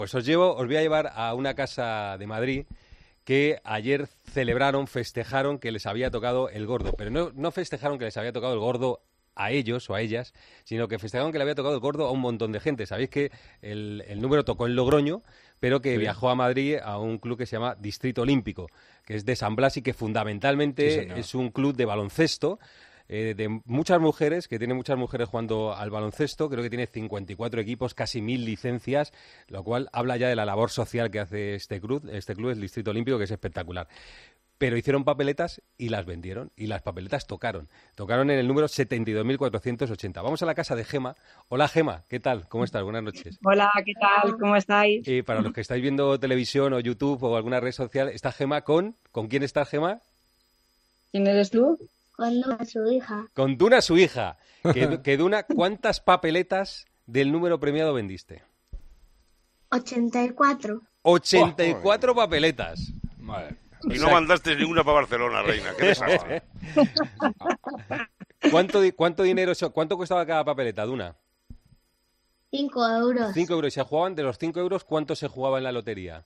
Pues os voy a llevar a una casa de Madrid que ayer festejaron que les había tocado el gordo. Pero no festejaron que les había tocado el gordo a ellos o a ellas, sino que festejaron que le había tocado el gordo a un montón de gente. Sabéis que el número tocó en Logroño, pero que viajó a Madrid a un club que se llama Distrito Olímpico, que es de San Blas y que fundamentalmente es un club de baloncesto, de muchas mujeres, que tiene muchas mujeres jugando al baloncesto. Creo que tiene 54 equipos, casi 1000 licencias, lo cual habla ya de la labor social que hace este club, el Distrito Olímpico, que es espectacular. Pero hicieron papeletas y las vendieron, y las papeletas tocaron en el número 72.480. Vamos a la casa de Gema. Hola, Gema, ¿qué tal? ¿Cómo estás? Buenas noches. Hola, ¿qué tal? ¿Cómo estáis? Para los que estáis viendo televisión o YouTube o alguna red social, está Gema ¿con quién está Gema? ¿Quién eres tú? Con Duna, su hija. Con Duna, su hija. Que Duna, ¿cuántas papeletas del número premiado vendiste? 84. 84 papeletas. Vale. Y no mandaste ninguna para Barcelona, reina. Qué desastre. ¿Cuánto dinero, cuánto costaba cada papeleta, Duna? 5 euros. 5 euros. ¿Y se jugaban de los 5 euros? ¿Cuánto se jugaba en la lotería?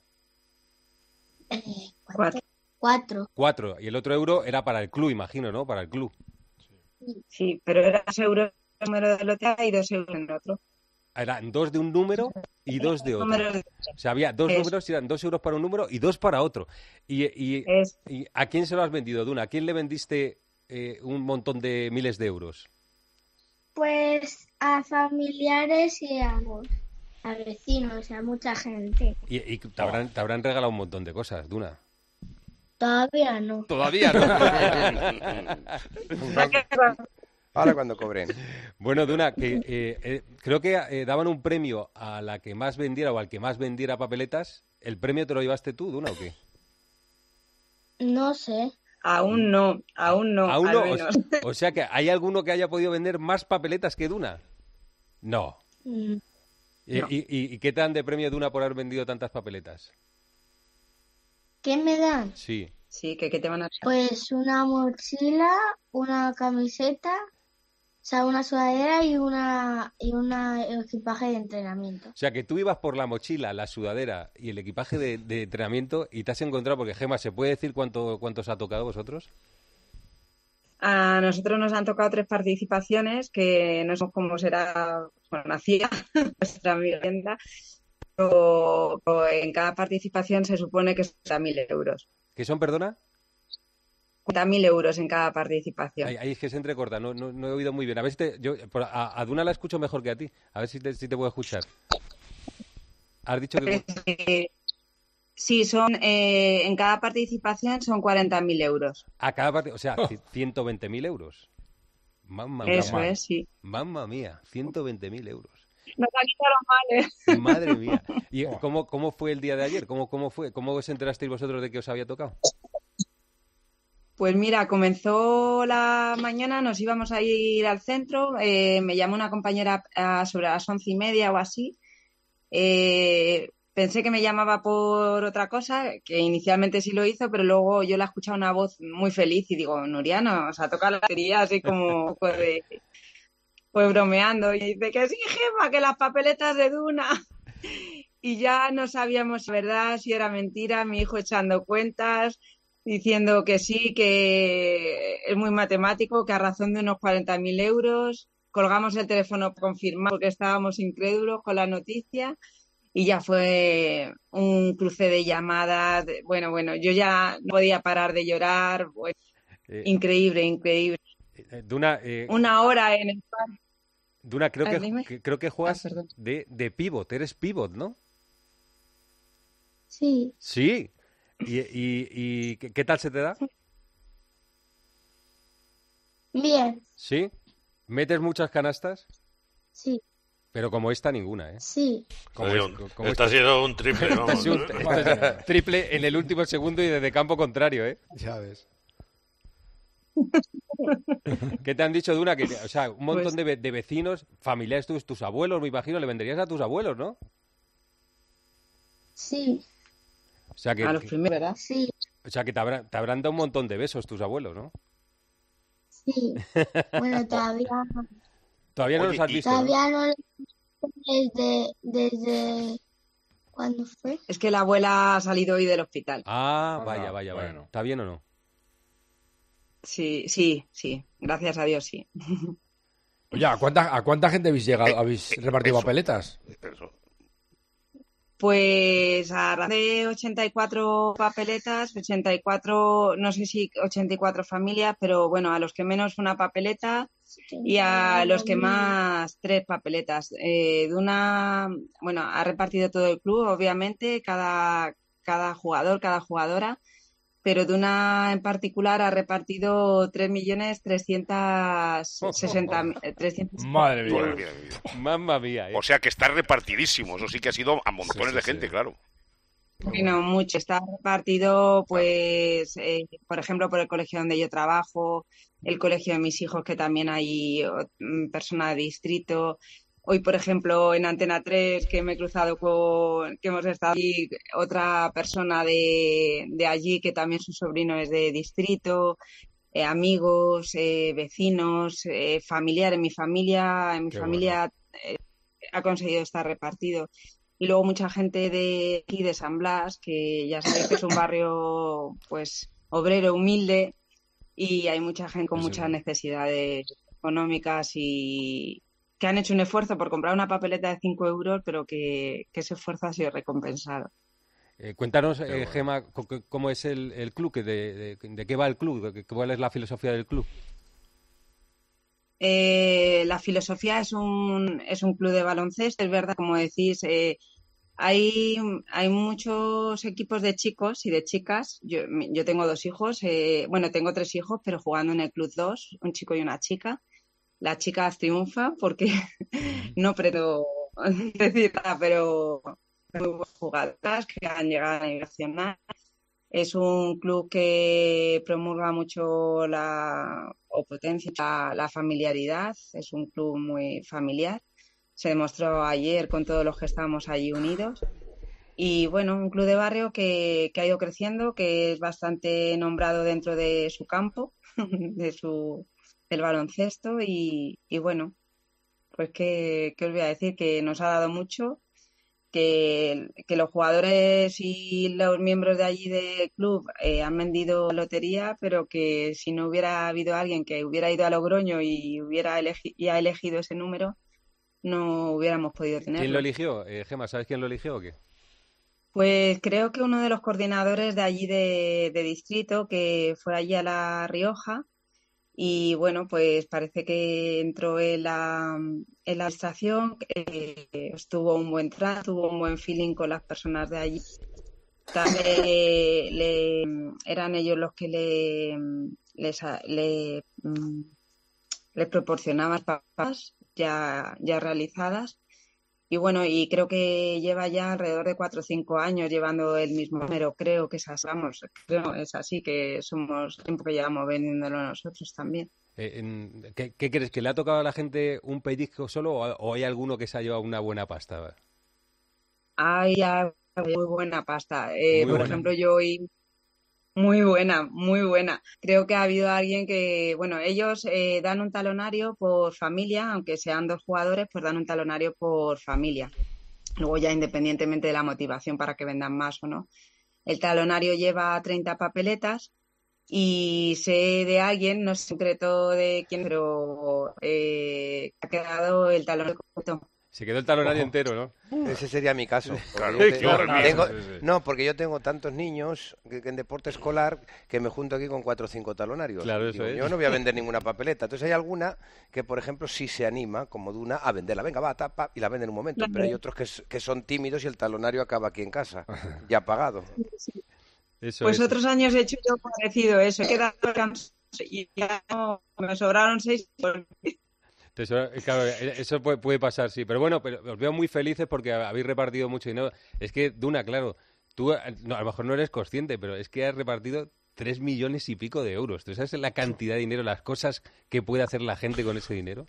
4. 4. Y el otro euro era para el club, imagino, ¿no? Para el club. Sí, pero era 2 euros en un número de lotería y 2 euros en otro. Eran 2 de un número y 2 de otro. O sea, había 2 números y eran 2 euros para un número y 2 para otro. ¿Y a quién se lo has vendido, Duna? ¿A quién le vendiste un montón de miles de euros? Pues a familiares y a vecinos, a mucha gente. Y te habrán regalado un montón de cosas, Duna. Todavía no. Todavía no. Ahora cuando cobren. Bueno, Duna, que creo que daban un premio a la que más vendiera o al que más vendiera papeletas. ¿El premio te lo llevaste tú, Duna, o qué? No sé. Aún no. ¿Aún no? Al menos. O sea que ¿hay alguno que haya podido vender más papeletas que Duna? No. No. ¿Y qué te dan de premio, Duna, por haber vendido tantas papeletas? ¿Qué me dan? Sí. Sí, ¿qué te van a dar? Pues una mochila, una camiseta, o sea, una sudadera y una equipaje de entrenamiento. O sea, que tú ibas por la mochila, la sudadera y el equipaje de entrenamiento y te has encontrado, porque Gema, ¿se puede decir cuánto os ha tocado a vosotros? A nosotros nos han tocado 3 participaciones, que no sé cómo será, bueno, nacía nuestra vivienda, pero en cada participación se supone que son 40.000 euros. ¿Qué son, perdona? 40.000 euros en cada participación. Ahí es que se entrecorta, no he oído muy bien. A ver si a Duna la escucho mejor que a ti. A ver si te puedo escuchar. Has dicho que... Sí, son en cada participación son 40.000 euros. A cada o sea, 120.000 euros. Mamma mía. Eso es, sí. Mamma mía, 120.000 euros. Nos han quitado los males. Madre mía. ¿Y cómo fue el día de ayer? ¿Cómo fue? ¿Cómo os enterasteis vosotros de que os había tocado? Pues mira, comenzó la mañana, nos íbamos a ir al centro, me llamó una compañera sobre las 11:30 o así. Pensé que me llamaba por otra cosa, que inicialmente sí lo hizo, pero luego yo la escuchaba una voz muy feliz y digo, Nuria, nos ha tocado la lotería, así como pues bromeando. Y dice que sí, Gemma, que las papeletas de Duna. Y ya no sabíamos, ¿verdad?, si era mentira, mi hijo echando cuentas, diciendo que sí, que es muy matemático, que a razón de unos 40.000 euros. Colgamos el teléfono para confirmar porque estábamos incrédulos con la noticia. Y ya fue un cruce de llamadas. Bueno, yo ya no podía parar de llorar. Pues, increíble. Duna, 1 hora en el parque. Duna, creo que juegas perdón. de pívot. Eres pívot, ¿no? Sí. Sí. ¿Y qué tal se te da? Bien. ¿Sí? ¿Metes muchas canastas? Sí. Pero como esta, ninguna, ¿eh? Sí. Está siendo un triple, vamos. Triple en el último segundo y desde campo contrario, ¿eh? Ya ves. ¿Qué te han dicho, Duna? O sea, un montón Pues... de vecinos, familiares tus abuelos, me imagino, le venderías a tus abuelos, ¿no? Sí. O sea que, a los primeros, ¿verdad? Sí. O sea que te habrán dado un montón de besos tus abuelos, ¿no? Sí. Bueno, todavía no. Todavía no los has visto, Todavía no lo he visto desde ¿Cuándo fue? Es que la abuela ha salido hoy del hospital. Ah, Anda, vaya. bueno. ¿Está bien o no? Sí. Gracias a Dios, sí. Oye, ¿a cuánta gente habéis repartido eso. papeletas? Eso. Pues a raíz de 84 papeletas, 84, no sé si 84 familias, pero bueno, a los que menos una papeleta y a los que más 3 papeletas. Bueno, ha repartido todo el club, obviamente, cada jugador, cada jugadora, pero de una en particular ha repartido 3.360.000 Madre mía. Madre mía, mi vida. Mamma mía. O sea que está repartidísimo. Eso sí que ha sido a montones Sí, de sí. gente, claro. Bueno, mucho. Está repartido, pues, por ejemplo, por el colegio donde yo trabajo, el colegio de mis hijos, que también hay personas de distrito. Hoy, por ejemplo, en Antena 3, que me he cruzado que hemos estado allí, otra persona de allí, que también su sobrino es de distrito, amigos, vecinos, familiares. Mi Qué bueno. familia ha conseguido estar repartido. Y luego mucha gente de aquí, de San Blas, que ya sabéis que es un barrio, pues, obrero, humilde, y hay mucha gente con Sí, muchas sí. necesidades económicas y que han hecho un esfuerzo por comprar una papeleta de 5 euros, pero que ese esfuerzo ha sido recompensado. Cuéntanos, Qué bueno. Gemma, cómo es el club, de qué va el club, cuál es la filosofía del club. La filosofía es un club de baloncesto, es verdad, como decís, hay muchos equipos de chicos y de chicas. Yo tengo 2 hijos, bueno, tengo 3 hijos, pero jugando en el club 2, un chico y una chica. Las chicas triunfan porque no pretendo decir nada, pero muy buenas jugadoras que han llegado a nivel nacional. Es un club que promulga mucho o potencia la familiaridad. Es un club muy familiar. Se demostró ayer con todos los que estábamos allí unidos. Y bueno, un club de barrio que ha ido creciendo, que es bastante nombrado dentro de su campo, del baloncesto. Y bueno, pues ¿qué os voy a decir? Que nos ha dado mucho. Que los jugadores y los miembros de allí del club han vendido lotería, pero que si no hubiera habido alguien que hubiera ido a Logroño y ha elegido ese número, no hubiéramos podido ¿Quién lo tenerlo. eligió? Gemma, ¿sabes quién lo eligió o qué? Pues creo que uno de los coordinadores de allí de distrito, que fue allí a La Rioja, y bueno, pues parece que entró en la administración, tuvo un buen trato, tuvo un buen feeling con las personas de allí. También eran ellos los que le proporcionaban papas ya realizadas. Y bueno, y creo que lleva ya alrededor de 4 o 5 años llevando el mismo número. Creo que es así, es así, que somos tiempo que llevamos vendiéndolo nosotros también. ¿Qué crees? ¿Que le ha tocado a la gente un pellizco solo o hay alguno que se ha llevado una buena pasta? Hay muy buena pasta. Muy Por buena. ejemplo, yo hoy... Muy buena, muy buena. Creo que ha habido alguien que, bueno, ellos dan un talonario por familia, aunque sean 2 jugadores, pues dan un talonario por familia. Luego ya independientemente de la motivación para que vendan más o no. El talonario lleva 30 papeletas y sé de alguien, no sé en concreto de quién, pero ha quedado el talonario completo. Se quedó el talonario Ojo. entero, ¿no? Ese sería mi caso. Claro, Porque qué horror. tengo- Sí, sí. no, porque yo tengo tantos niños que en deporte escolar que me junto aquí con 4 o 5 talonarios. Claro, eso Digo, es. yo no voy a vender ninguna papeleta. Entonces hay alguna que, por ejemplo, sí se anima, como Duna, a venderla. Venga, va, tapa, y la vende en un momento. Claro. Pero hay otros que son tímidos y el talonario acaba aquí en casa, ya pagado. Eso Pues es. otros años he hecho yo parecido eso, he quedado cansado y ya no, me sobraron 6. Claro, eso puede pasar, sí. Pero bueno, pero os veo muy felices porque habéis repartido mucho dinero. Es que, Duna, claro, tú no, a lo mejor no eres consciente, pero es que has repartido 3 millones y pico de euros. ¿Tú sabes la cantidad de dinero, las cosas que puede hacer la gente con ese dinero?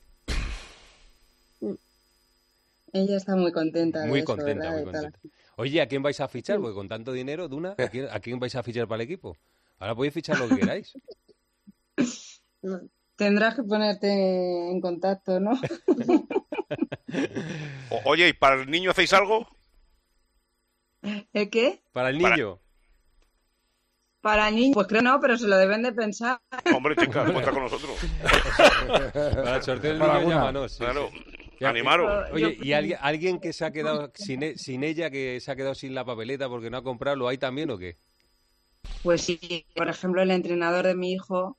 Ella está muy contenta de Muy eso, contenta, ¿verdad? muy De tal. contenta. Oye, ¿a quién vais a fichar? Porque con tanto dinero, Duna, ¿a quién vais a fichar para el equipo? Ahora podéis fichar lo que queráis. Tendrás que ponerte en contacto, ¿no? Oye, ¿y para el niño hacéis algo? ¿El qué? Para el niño. Para niños, pues creo no, pero se lo deben de pensar. Hombre, chica, cuenta con nosotros. Para el sorteo del Para niño, alguna. llámanos. Sí, Claro, sí. animaros. Oye, ¿y alguien que se ha quedado sin ella, que se ha quedado sin la papeleta porque no ha comprado, lo hay también o qué? Pues sí, por ejemplo, el entrenador de mi hijo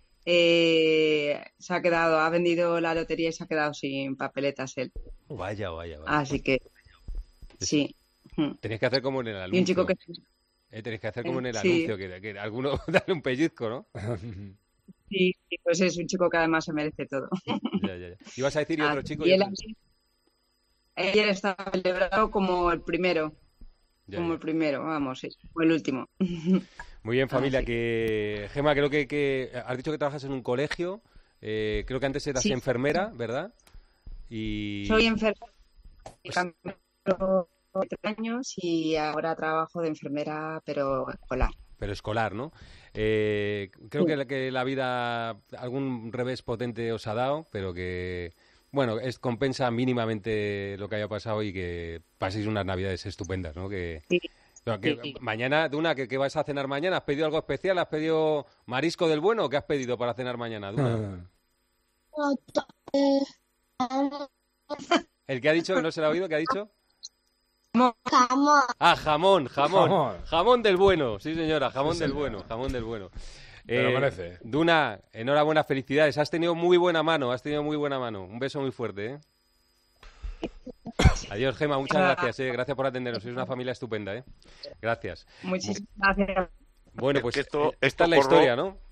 se ha quedado, ha vendido la lotería y se ha quedado sin papeletas él. Vaya, vaya, vaya. Así que sí. Tenéis que hacer como en el anuncio. Y un chico que tenéis que hacer como en el sí. anuncio, que alguno darle un pellizco, ¿no? sí, pues es un chico que además se merece todo. Ya. Ibas a decir, y otro chico... Y él está celebrado como el primero. El primero, vamos, sí, o el último. Muy bien, familia, sí. que Gemma, creo que has dicho que trabajas en un colegio, creo que antes eras Sí. enfermera, ¿verdad? Y... Soy enfermera, cambié de 3 años y ahora trabajo de enfermera, pero escolar. Pero escolar, ¿no? Creo que la vida algún revés potente os ha dado, pero que, bueno, compensa mínimamente lo que haya pasado y que paséis unas navidades estupendas, ¿no? Sí. Sí. Mañana, Duna, ¿qué vas a cenar mañana? ¿Has pedido algo especial? ¿Has pedido marisco del bueno o qué has pedido para cenar mañana, Duna? ¿El que ha dicho que no se lo ha oído? ¿Qué ha dicho? Jamón. Ah, jamón del bueno, sí señora, jamón del bueno. Me lo merece. Duna, enhorabuena, felicidades, has tenido muy buena mano, un beso muy fuerte, ¿eh? Adiós, Gemma, muchas gracias, gracias por atendernos, sois una familia estupenda, ¿eh? Gracias. Muchísimas gracias. Bueno, pues Que esto esta es la corro- historia, ¿no?